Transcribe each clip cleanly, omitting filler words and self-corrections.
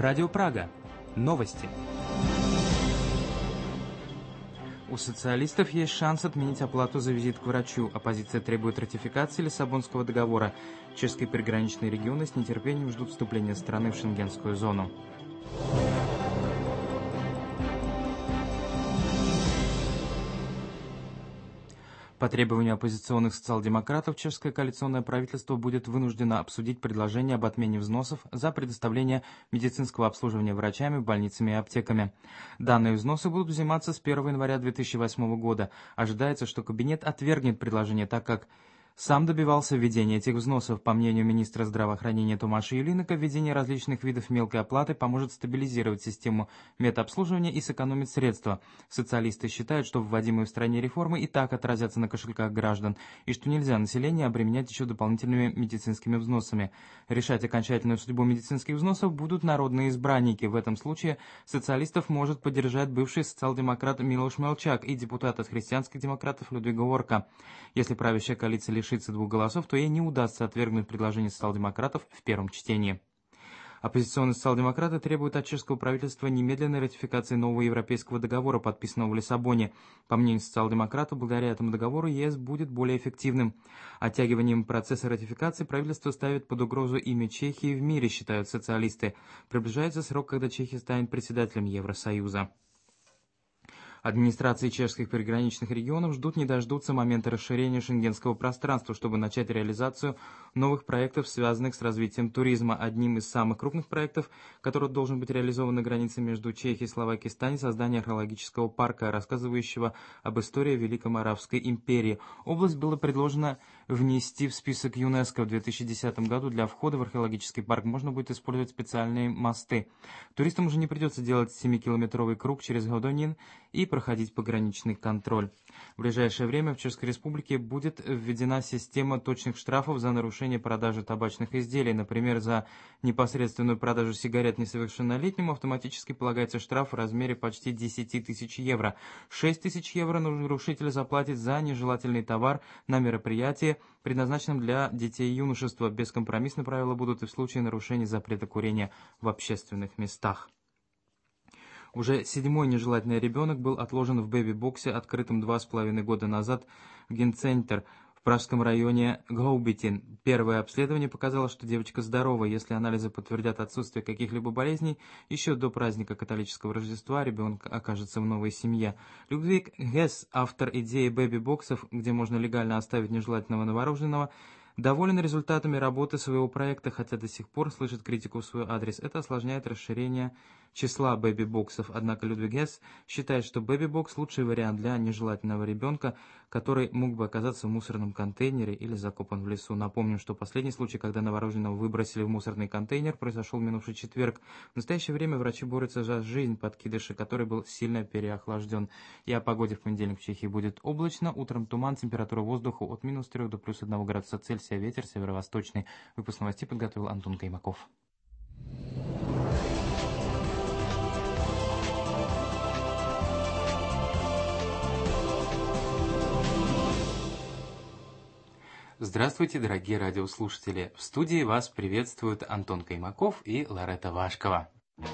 Радио Прага. Новости. У социалистов есть шанс отменить оплату за визит к врачу. Оппозиция требует ратификации Лиссабонского договора. Чешские приграничные регионы с нетерпением ждут вступления страны в Шенгенскую зону. По требованию оппозиционных социал-демократов, чешское коалиционное правительство будет вынуждено обсудить предложение об отмене взносов за предоставление медицинского обслуживания врачами, больницами и аптеками. Данные взносы будут взиматься с 1 января 2008 года. Ожидается, что кабинет отвергнет предложение, так как сам добивался введения этих взносов. По мнению министра здравоохранения Томаша Юлинака, введение различных видов мелкой оплаты поможет стабилизировать систему медобслуживания и сэкономить средства. Социалисты считают, что вводимые в стране реформы и так отразятся на кошельках граждан, и что нельзя население обременять еще дополнительными медицинскими взносами. Решать окончательную судьбу медицинских взносов будут народные избранники. В этом случае социалистов может поддержать бывший социал-демократ Милош Мелчак и депутат от христианских демократов Людвига Орка. Если правящая коалиция лишится 2 голосов, то ей не удастся отвергнуть предложение социал-демократов в первом чтении. Оппозиционные социал-демократы требуют от чешского правительства немедленной ратификации нового европейского договора, подписанного в Лиссабоне. По мнению социал-демократов, благодаря этому договору ЕС будет более эффективным. Оттягиванием процесса ратификации правительство ставит под угрозу имя Чехии в мире, считают социалисты. Приближается срок, когда Чехия станет председателем Евросоюза. Администрации чешских приграничных регионов ждут не дождутся момента расширения шенгенского пространства, чтобы начать реализацию новых проектов, связанных с развитием туризма. Одним из самых крупных проектов, который должен быть реализован на границе между Чехией и Словакией, станет создание археологического парка, рассказывающего об истории Великой Моравской империи. Область было предложено внести в список ЮНЕСКО в 2010 году. Для входа в археологический парк можно будет использовать специальные мосты. Туристам уже не придется делать 7-километровый круг через Годонин и проходить пограничный контроль. В ближайшее время в Чешской Республике будет введена система точных штрафов за нарушение продажи табачных изделий. Например, за непосредственную продажу сигарет несовершеннолетнему автоматически полагается штраф в размере почти 10 тысяч евро. 6 тысяч евро нарушитель заплатит за нежелательный товар на мероприятии, предназначенном для детей и юношества. Бескомпромиссные правила будут и в случае нарушения запрета курения в общественных местах. Уже 7-й нежелательный ребенок был отложен в бэби-боксе, открытом 2,5 года назад в Генцентр в пражском районе Гоубитин. Первое обследование показало, что девочка здорова. Если анализы подтвердят отсутствие каких-либо болезней, еще до праздника католического Рождества ребенок окажется в новой семье. Людвиг Гесс, автор идеи бэби-боксов, где можно легально оставить нежелательного новорожденного, доволен результатами работы своего проекта, хотя до сих пор слышит критику в свой адрес. Это осложняет расширение числа бэби-боксов. Однако Людвиг Гесс считает, что бэби-бокс – лучший вариант для нежелательного ребенка, который мог бы оказаться в мусорном контейнере или закопан в лесу. Напомним, что последний случай, когда новорожденного выбросили в мусорный контейнер, произошел в минувший четверг. В настоящее время врачи борются за жизнь подкидыша, который был сильно переохлажден. И о погоде в понедельник в Чехии будет облачно, утром туман, температура воздуха от -3 до +1 градуса Цельсия, ветер северо-восточный. Выпуск новостей подготовил Антон Каймаков. Здравствуйте, дорогие радиослушатели! В студии вас приветствуют Антон Каймаков и Ларета Вашкова.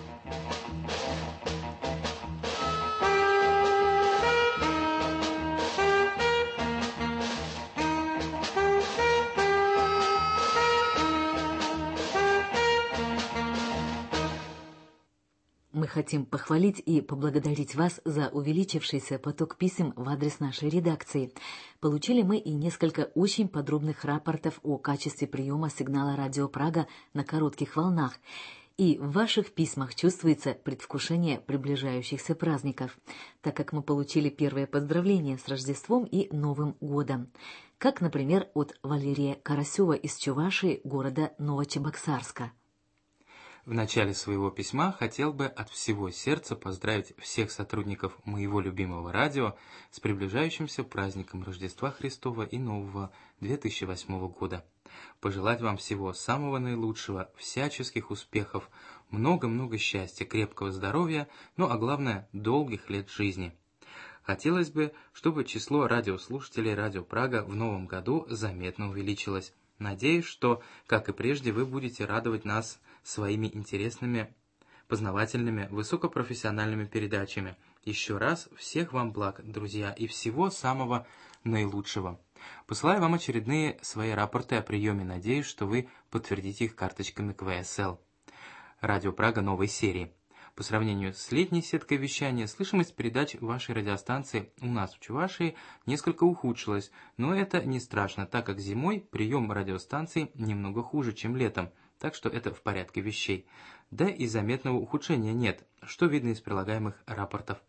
Мы хотим похвалить и поблагодарить вас за увеличившийся поток писем в адрес нашей редакции. Получили мы и несколько очень подробных рапортов о качестве приема сигнала «Радио Прага» на коротких волнах. И в ваших письмах чувствуется предвкушение приближающихся праздников, так как мы получили первые поздравления с Рождеством и Новым годом. Как, например, от Валерия Карасева из Чувашии, города Новочебоксарска. В начале своего письма хотел бы от всего сердца поздравить всех сотрудников моего любимого радио с приближающимся праздником Рождества Христова и Нового 2008 года. Пожелать вам всего самого наилучшего, всяческих успехов, много-много счастья, крепкого здоровья, ну а главное, долгих лет жизни. Хотелось бы, чтобы число радиослушателей Радио Прага в новом году заметно увеличилось. Надеюсь, что, как и прежде, вы будете радовать нас своими интересными познавательными, высокопрофессиональными передачами. Еще раз всех вам благ, друзья, и всего самого наилучшего. Посылаю вам очередные свои рапорты о приеме. Надеюсь, что вы подтвердите их карточками КВСЛ. Радио Прага новой серии. По сравнению с летней сеткой вещания, слышимость передач вашей радиостанции у нас в Чувашии несколько ухудшилась, но это не страшно, так как зимой прием радиостанций немного хуже, чем летом, так что это в порядке вещей. Да и заметного ухудшения нет, что видно из прилагаемых рапортов.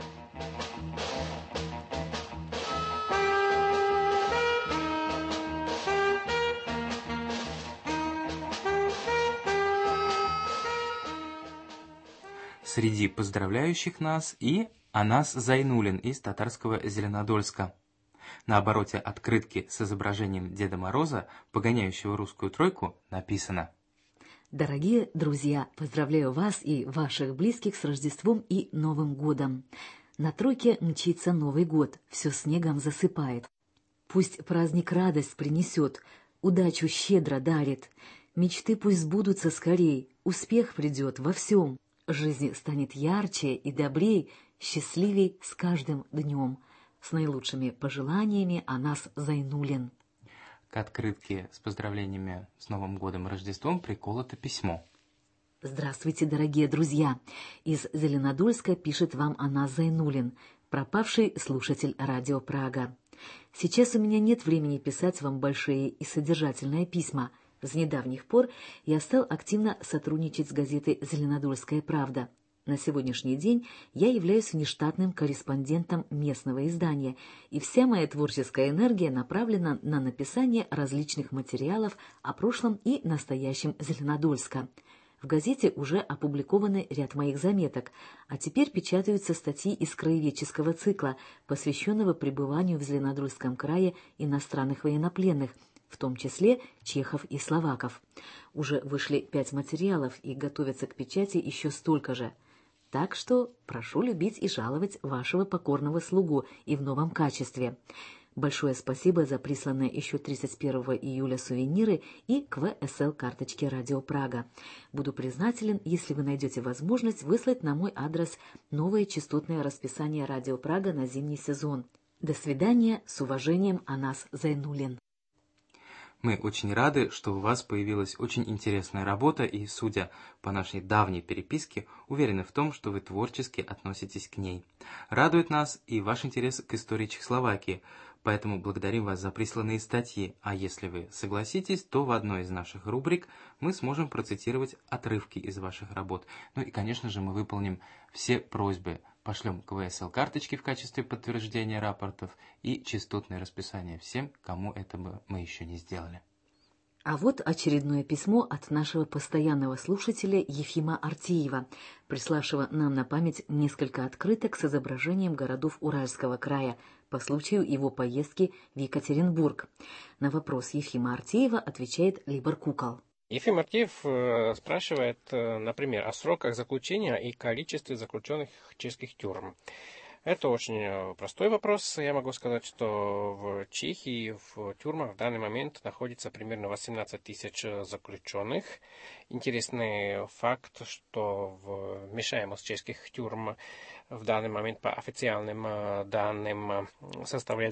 Среди поздравляющих нас и Анас Зайнулин из татарского Зеленодольска. На обороте открытки с изображением Деда Мороза, погоняющего русскую тройку, написано: Дорогие друзья, поздравляю вас и ваших близких с Рождеством и Новым годом. На тройке мчится Новый год, все снегом засыпает. Пусть праздник радость принесет, удачу щедро дарит. Мечты пусть сбудутся скорей, успех придет во всем. Жизнь станет ярче и добрей, счастливей с каждым днем. С наилучшими пожеланиями Анас Зайнулин. К открытке с поздравлениями с Новым годом и Рождеством приколото письмо. Здравствуйте, дорогие друзья! Из Зеленодольска пишет вам Анас Зайнулин, пропавший слушатель Радио Прага. Сейчас у меня нет времени писать вам большие и содержательные письма. С недавних пор я стал активно сотрудничать с газетой «Зеленодольская правда». На сегодняшний день я являюсь внештатным корреспондентом местного издания, и вся моя творческая энергия направлена на написание различных материалов о прошлом и настоящем Зеленодольска. В газете уже опубликованы ряд моих заметок, а теперь печатаются статьи из краеведческого цикла, посвященного пребыванию в Зеленодольском крае иностранных военнопленных, в том числе чехов и словаков. Уже вышли 5 материалов и готовятся к печати еще столько же. Так что прошу любить и жаловать вашего покорного слугу и в новом качестве. Большое спасибо за присланные еще 31 июля сувениры и КВСЛ-карточки Радио Прага. Буду признателен, если вы найдете возможность выслать на мой адрес новое частотное расписание Радио Прага на зимний сезон. До свидания, с уважением, Анас Зайнулин. Мы очень рады, что у вас появилась очень интересная работа, и, судя по нашей давней переписке, уверены в том, что вы творчески относитесь к ней. Радует нас и ваш интерес к истории Чехословакии, поэтому благодарим вас за присланные статьи, а если вы согласитесь, то в одной из наших рубрик мы сможем процитировать отрывки из ваших работ. Ну и, конечно же, мы выполним все просьбы. Пошлем КВСЛ-карточки в качестве подтверждения рапортов и частотное расписание всем, кому это мы еще не сделали. А вот очередное письмо от нашего постоянного слушателя Ефима Артиева, приславшего нам на память несколько открыток с изображением городов Уральского края по случаю его поездки в Екатеринбург. На вопрос Ефима Артиева отвечает Либор Кукол. Ефим Артиев спрашивает, например, о сроках заключения и количестве заключенных чешских тюрем. Это очень простой вопрос. Я могу сказать, что в Чехии в тюрьмах в данный момент находится примерно 18 тысяч заключенных. Интересный факт, что вмешаемость чешских тюрьм в данный момент по официальным данным составляет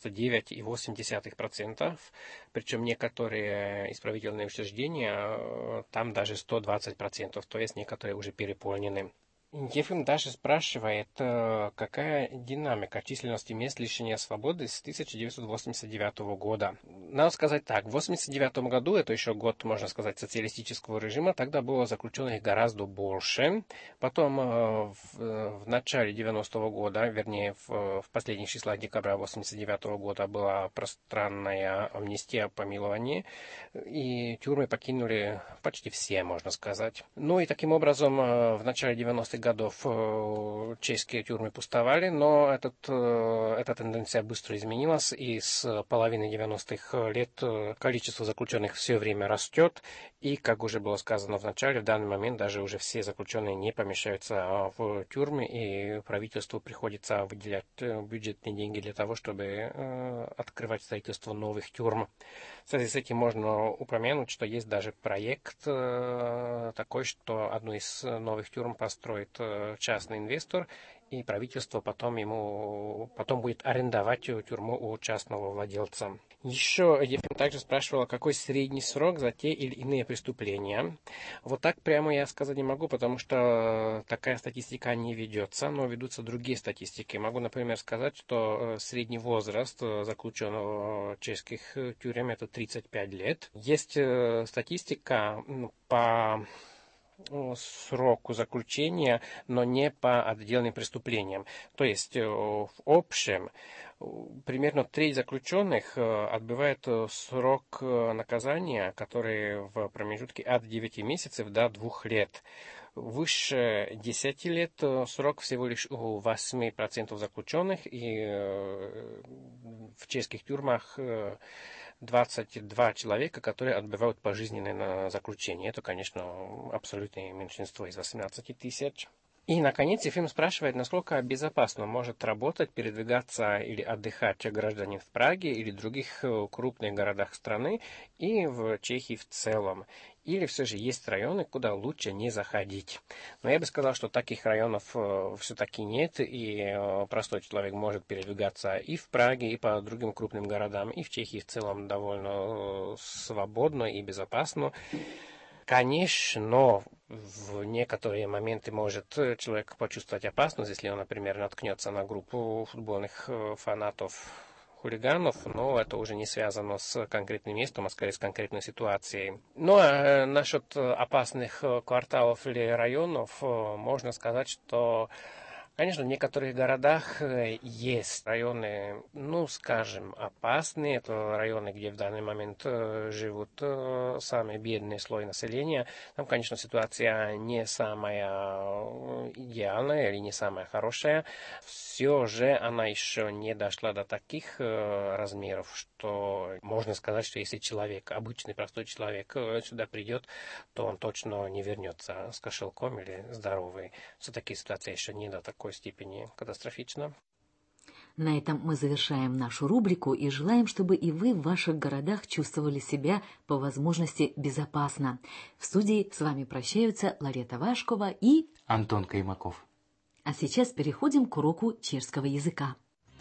99,8%, причем некоторые исправительные учреждения там даже 120%, то есть некоторые уже переполнены. Ефим даже спрашивает, какая динамика численности мест лишения свободы с 1989 года. Надо сказать так, в 1989 году, это еще год, можно сказать, социалистического режима, тогда было заключенных гораздо больше. Потом в начале 90-го года, вернее в последних числах декабря 1989 года была пространная амнистия, помилование, и тюрьмы покинули почти все, можно сказать. Ну и таким образом в начале 90-х годов чешские тюрьмы пустовали, но эта тенденция быстро изменилась, и с половины 90-х лет количество заключенных все время растет, и, как уже было сказано в начале, в данный момент даже уже все заключенные не помещаются в тюрьмы, и правительству приходится выделять бюджетные деньги для того, чтобы открывать строительство новых тюрьм. В связи с этим можно упомянуть, что есть даже проект такой, что одну из новых тюрем построит частный инвестор, и правительство потом будет арендовать тюрьму у частного владельца. Еще Ефим также спрашивал, какой средний срок за те или иные преступления. Вот так прямо я сказать не могу, потому что такая статистика не ведется, но ведутся другие статистики. Могу, например, сказать, что средний возраст заключенного в чешских тюрьмах это 35 лет. Есть статистика по сроку заключения, но не по отдельным преступлениям. То есть в общем примерно треть заключенных отбывает срок наказания, который в промежутке от 9 месяцев до 2 лет. Выше 10 лет срок всего лишь у 8% заключенных, и в чешских тюрьмах 22 человека, которые отбывают пожизненное заключение. Это, конечно, абсолютное меньшинство из 18 тысяч. И, наконец, Ефим спрашивает, насколько безопасно может работать, передвигаться или отдыхать гражданин в Праге или других крупных городах страны и в Чехии в целом. Или все же есть районы, куда лучше не заходить. Но я бы сказал, что таких районов все-таки нет, и простой человек может передвигаться и в Праге, и по другим крупным городам, и в Чехии в целом довольно свободно и безопасно. Конечно, в некоторые моменты может человек почувствовать опасность, если он, например, наткнется на группу футбольных фанатов, хулиганов, но это уже не связано с конкретным местом, а скорее с конкретной ситуацией. Ну а насчет опасных кварталов или районов, можно сказать, что, конечно, в некоторых городах есть районы, скажем, опасные. Это районы, где в данный момент живут самые бедные слои населения. Там, конечно, ситуация не самая идеальная или не самая хорошая. Все же она еще не дошла до таких размеров, что можно сказать, что если человек, обычный простой человек, сюда придет, то он точно не вернется с кошельком или здоровый. Все-таки ситуация еще не до такой степени катастрофично. На этом мы завершаем нашу рубрику и желаем, чтобы и вы в ваших городах чувствовали себя по возможности безопасно. В студии с вами прощаются Ларета Вашкова и Антон Каймаков. А сейчас переходим к уроку чешского языка.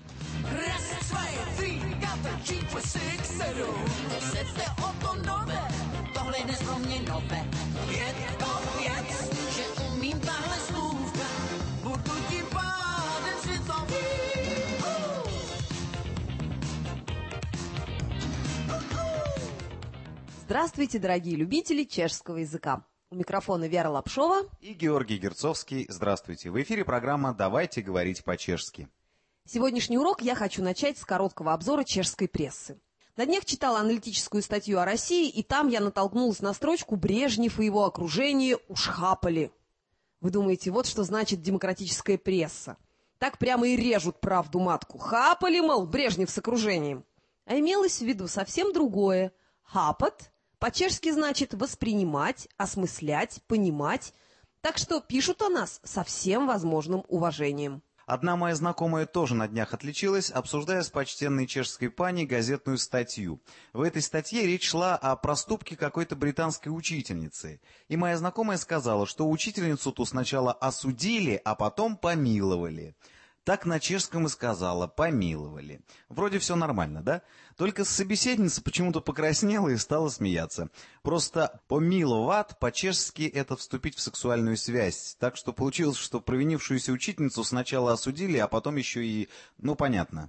Здравствуйте, дорогие любители чешского языка. У микрофона Вера Лапшова и Георгий Герцовский. Здравствуйте. В эфире программа «Давайте говорить по-чешски». Сегодняшний урок я хочу начать с короткого обзора чешской прессы. На днях читала аналитическую статью о России, и там я натолкнулась на строчку «Брежнев и его окружение уж хапали». Вы думаете, вот что значит демократическая пресса. Так прямо и режут правду матку. Хапали, мол, Брежнев с окружением. А имелось в виду совсем другое. Хапат по-чешски значит воспринимать, осмыслять, понимать. Так что пишут о нас со всем возможным уважением. Одна моя знакомая тоже на днях отличилась, обсуждая с почтенной чешской пани газетную статью. В этой статье речь шла о проступке какой-то британской учительницы. И моя знакомая сказала, что учительницу-то сначала осудили, а потом помиловали. Так на чешском и сказала «помиловали». Вроде все нормально, да? Только собеседница почему-то покраснела и стала смеяться. Просто «помиловать» по-чешски — это вступить в сексуальную связь. Так что получилось, что провинившуюся учительницу сначала осудили, а потом еще и... понятно.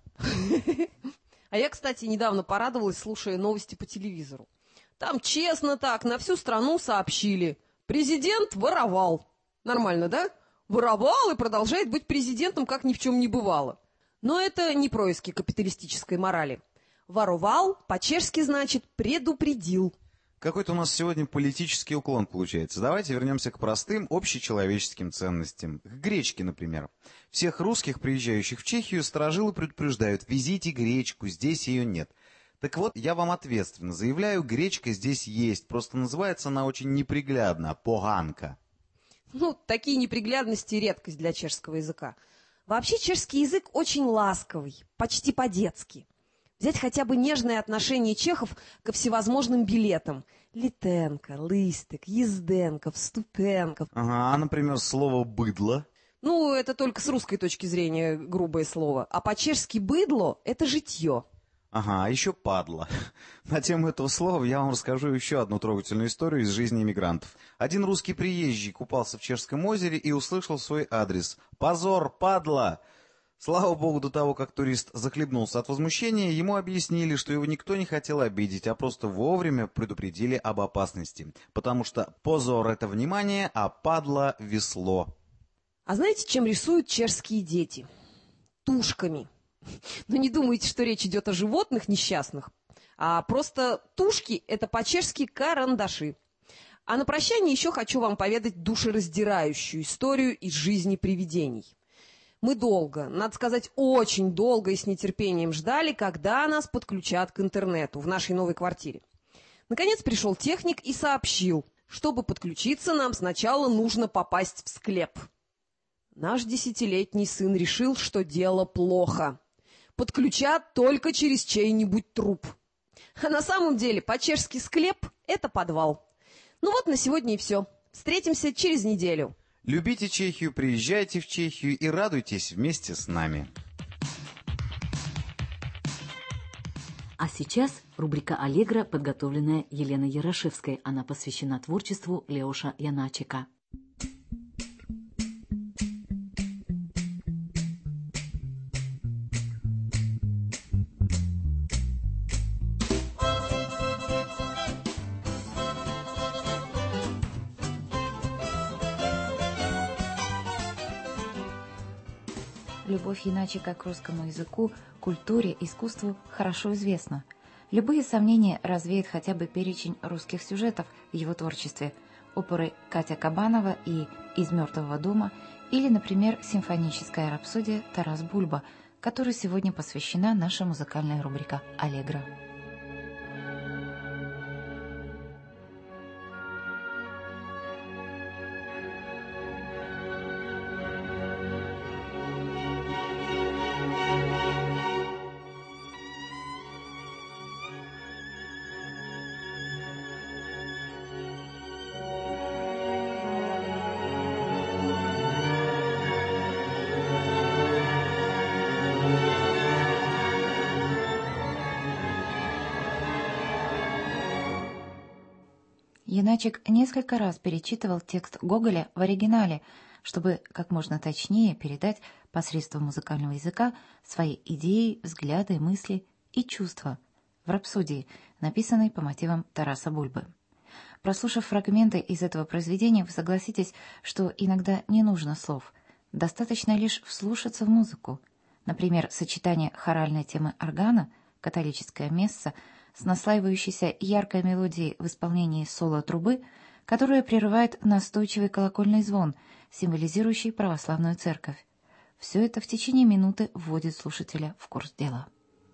А я, кстати, недавно порадовалась, слушая новости по телевизору. Там честно так на всю страну сообщили. Президент воровал. Нормально, да? Воровал и продолжает быть президентом, как ни в чем не бывало. Но это не происки капиталистической морали. Воровал по-чешски значит «предупредил». Какой-то у нас сегодня политический уклон получается. Давайте вернемся к простым общечеловеческим ценностям. К гречке, например. Всех русских, приезжающих в Чехию, старожилы предупреждают: везите гречку, здесь ее нет. Так вот, я вам ответственно заявляю, гречка здесь есть, просто называется она очень неприглядно — поганка. Такие неприглядности — редкость для чешского языка. Вообще чешский язык очень ласковый, почти по-детски. Взять хотя бы нежное отношение чехов ко всевозможным билетам. Литенко, Лыстик, Езденков, Ступенков. Ага, а, например, слово «быдло»? Ну, это только с русской точки зрения грубое слово. А по-чешски «быдло» — это житье. Ага, а еще «падла». На тему этого слова я вам расскажу еще одну трогательную историю из жизни иммигрантов. Один русский приезжий купался в Чешском озере и услышал свой адрес. «Позор, падла!» Слава богу, до того, как турист захлебнулся от возмущения, ему объяснили, что его никто не хотел обидеть, а просто вовремя предупредили об опасности. Потому что позор — это внимание, а падла — весло. А знаете, чем рисуют чешские дети? Тушками. Но не думайте, что речь идет о животных несчастных, а просто тушки — это по-чешски карандаши. А на прощание еще хочу вам поведать душераздирающую историю из жизни привидений. Мы долго, надо сказать, очень долго и с нетерпением ждали, когда нас подключат к интернету в нашей новой квартире. Наконец пришел техник и сообщил, чтобы подключиться, нам сначала нужно попасть в склеп. Наш 10-летний сын решил, что дело плохо. Подключат только через чей-нибудь труп. А на самом деле по-чешски склеп — это подвал. Ну вот на сегодня и все. Встретимся через неделю. Любите Чехию, приезжайте в Чехию и радуйтесь вместе с нами. А сейчас рубрика «Аллегро», подготовленная Еленой Ярошевской. Она посвящена творчеству Леоша Яначека. Любовь Яначека к русскому языку, культуре, искусству хорошо известна. Любые сомнения развеет хотя бы перечень русских сюжетов в его творчестве, оперы «Катя Кабанова» и «Из мертвого дома» или, например, симфоническая рапсодия «Тарас Бульба», которой сегодня посвящена наша музыкальная рубрика «Аллегро». Яначек несколько раз перечитывал текст Гоголя в оригинале, чтобы как можно точнее передать посредством музыкального языка свои идеи, взгляды, мысли и чувства в рапсодии, написанной по мотивам Тараса Бульбы. Прослушав фрагменты из этого произведения, вы согласитесь, что иногда не нужно слов, достаточно лишь вслушаться в музыку. Например, сочетание хоральной темы органа, католическая месса, с наслаивающейся яркой мелодией в исполнении соло-трубы, которая прерывает настойчивый колокольный звон, символизирующий православную церковь. Все это в течение минуты вводит слушателя в курс дела.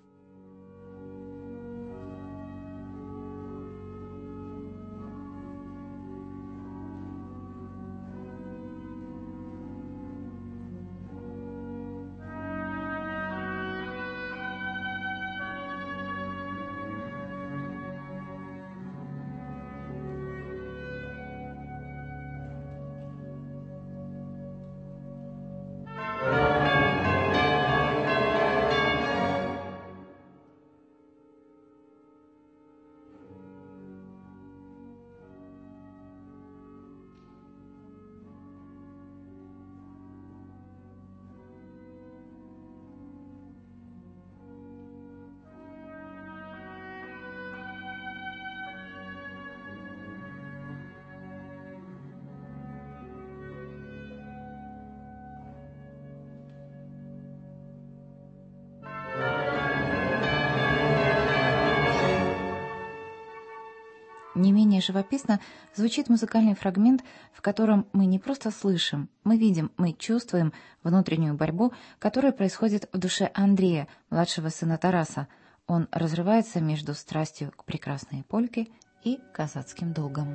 Не менее живописно звучит музыкальный фрагмент, в котором мы не просто слышим, мы видим, мы чувствуем внутреннюю борьбу, которая происходит в душе Андрея, младшего сына Тараса. Он разрывается между страстью к прекрасной польке и казацким долгом.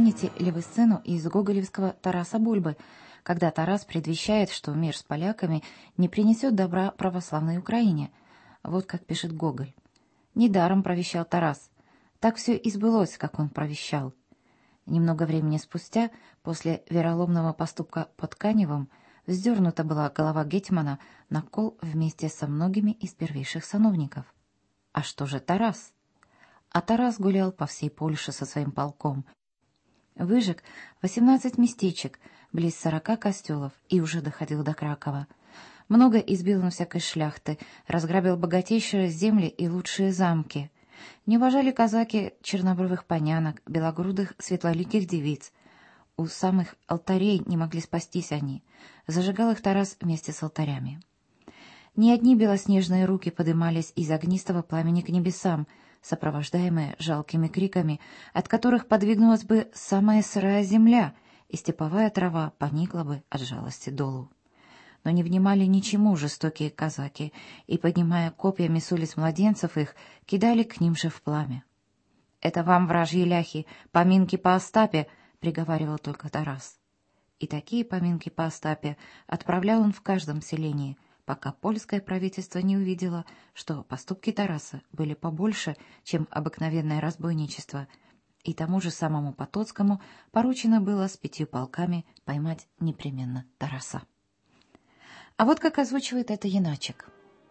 помните ли вы сцену из гоголевского «Тараса Бульбы», когда Тарас предвещает, что мир с поляками не принесет добра православной Украине? Вот как пишет Гоголь. «Недаром провещал Тарас. Так все и сбылось, как он провещал». Немного времени спустя, после вероломного поступка под Каневом, вздернута была голова гетьмана на кол вместе со многими из первейших сановников. А что же Тарас? А Тарас гулял по всей Польше со своим полком. Выжег 18 местечек, близ 40 костелов, и уже доходил до Кракова. Много избил он всякой шляхты, разграбил богатейшие земли и лучшие замки. Не уважали казаки чернобровых понянок, белогрудых светлоликих девиц. У самых алтарей не могли спастись они. Зажигал их Тарас вместе с алтарями. Не одни белоснежные руки подымались из огнистого пламени к небесам, сопровождаемые жалкими криками, от которых подвигнулась бы самая сырая земля, и степовая трава поникла бы от жалости долу. Но не внимали ничему жестокие казаки, и, поднимая копьями с улиц младенцев их, кидали к ним же в пламя. «Это вам, вражьи ляхи, поминки по Остапе!» — приговаривал только Тарас. И такие поминки по Остапе отправлял он в каждом селении, пока польское правительство не увидело, что поступки Тараса были побольше, чем обыкновенное разбойничество, и тому же самому Потоцкому поручено было с 5 полками поймать непременно Тараса. А вот как озвучивает это Яначек.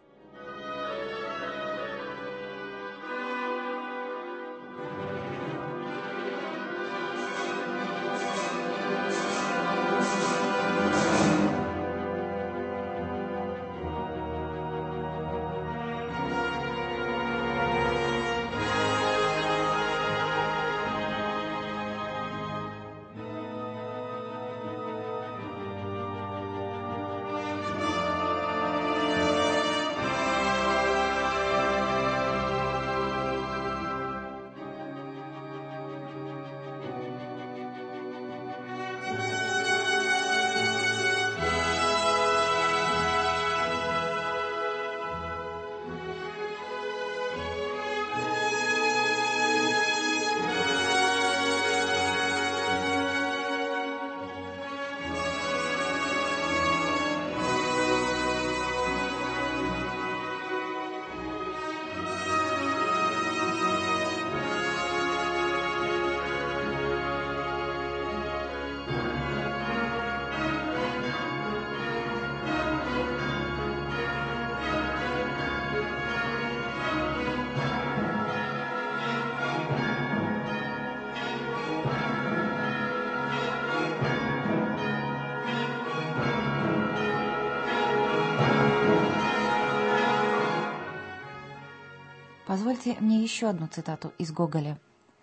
Позвольте мне еще одну цитату из Гоголя.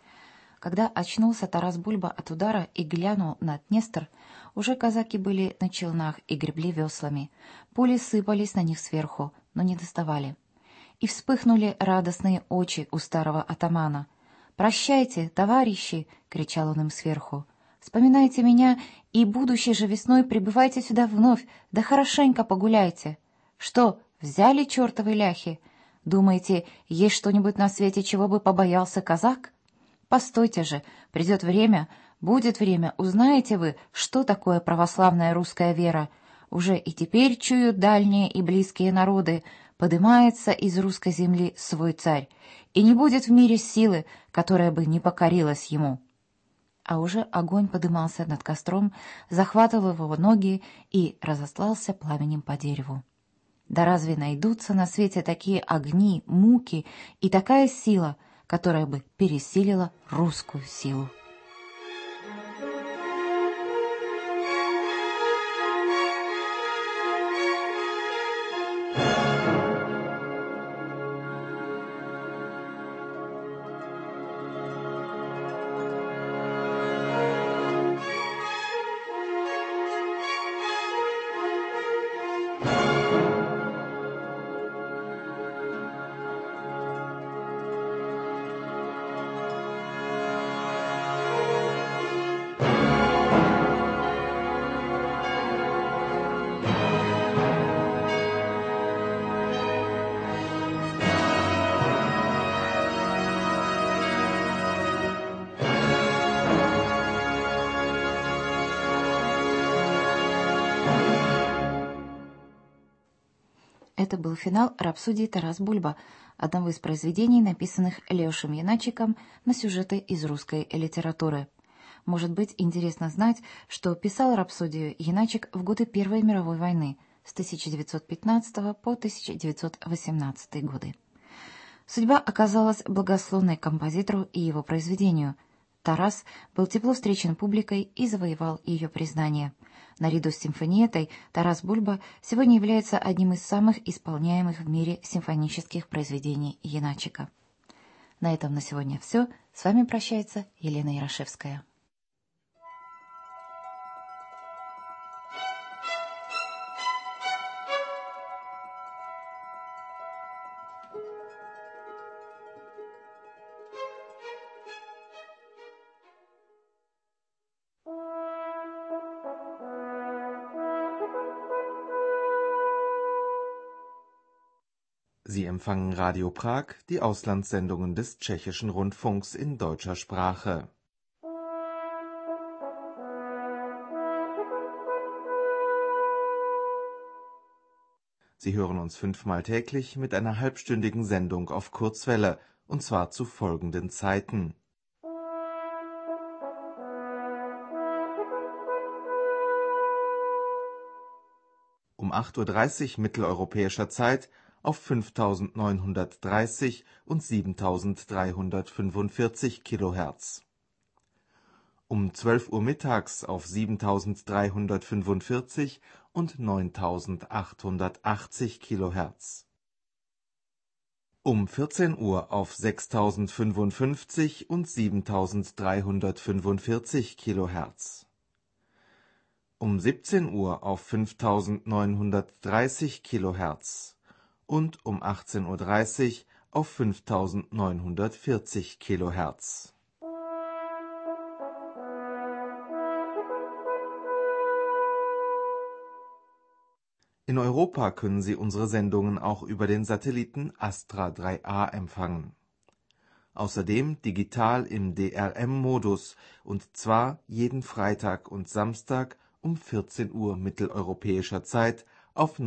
Когда очнулся Тарас Бульба от удара и глянул на Днестр, уже казаки были на челнах и гребли веслами. Пули сыпались на них сверху, но не доставали. И вспыхнули радостные очи у старого атамана. «Прощайте, товарищи!» — кричал он им сверху. «Вспоминайте меня, и будущей же весной прибывайте сюда вновь, да хорошенько погуляйте. Что, взяли чертовы ляхи? Думаете, есть что-нибудь на свете, чего бы побоялся казак? Постойте же, придет время, будет время, узнаете вы, что такое православная русская вера. Уже и теперь чуют дальние и близкие народы, подымается из русской земли свой царь, и не будет в мире силы, которая бы не покорилась ему». А уже огонь подымался над костром, захватывал его ноги и разослался пламенем по дереву. Да разве найдутся на свете такие огни, муки и такая сила, которая бы пересилила русскую силу? Это был финал «Рапсодии Тарас Бульба», одного из произведений, написанных Лешем Яначиком на сюжеты из русской литературы. Может быть, интересно знать, что писал «Рапсодию» Яначик в годы Первой мировой войны с 1915 по 1918 годы. Судьба оказалась благосклонной композитору и его произведению. Тарас был тепло встречен публикой и завоевал ее признание. Наряду с симфониетой Тарас Бульба сегодня является одним из самых исполняемых в мире симфонических произведений Яначика. На этом на сегодня все. С вами прощается Елена Ярошевская. Sie empfangen Radio Prag, die Auslandssendungen des Tschechischen Rundfunks in deutscher Sprache. Sie hören uns 5-mal täglich mit einer halbstündigen Sendung auf Kurzwelle, und zwar zu folgenden Zeiten: um 8:30 Uhr mitteleuropäischer Zeit auf 5930 und 7345 kHz. Um 12 Uhr mittags auf 7345 und 9880 kHz. Um 14 Uhr auf 6055 und 7345 kHz. Um 17 Uhr auf 5930 kHz und um 18:30 Uhr auf 5940 kHz. In Europa können Sie unsere Sendungen auch über den Satelliten Astra 3A empfangen. Außerdem digital im DRM-Modus, und zwar jeden Freitag und Samstag um 14 Uhr mitteleuropäischer Zeit auf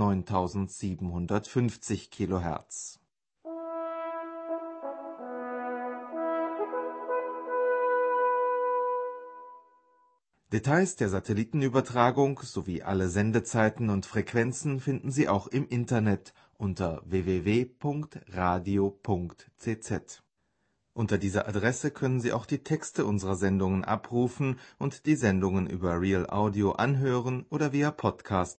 9750 kHz. Details der Satellitenübertragung sowie alle Sendezeiten und Frequenzen finden Sie auch im Internet unter www.radio.cz. Unter dieser Adresse können Sie auch die Texte unserer Sendungen abrufen und die Sendungen über Real Audio anhören oder via Podcast